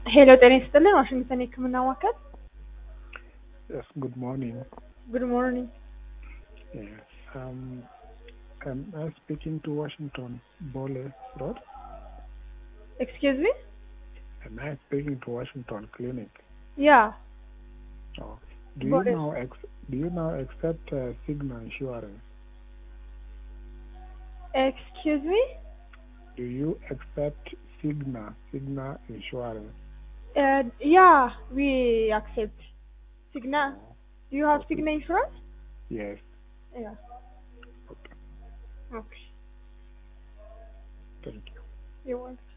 ሄሎ ጤና ይስጥልን ዋሽንግተን የህክምና ማዕከል። Yes, good morning. ጉድ ሞርኒንግ። Yes. Am I speaking to Washington Bole Road? ኤክስኪውዝ ሚ? Am I speaking to Washington Clinic? ያ Oh. Bole. Do you now accept Cigna insurance? ኤክስኪውዝ ሚ? Do you accept Cigna insurance? ያ ዊ አክሴፕት ሲግና። ዱ ዩ ሃቭ ሲግና ኢንሹራንስ? Yes. ያ Okay. ኦኬ Thank you. ዩ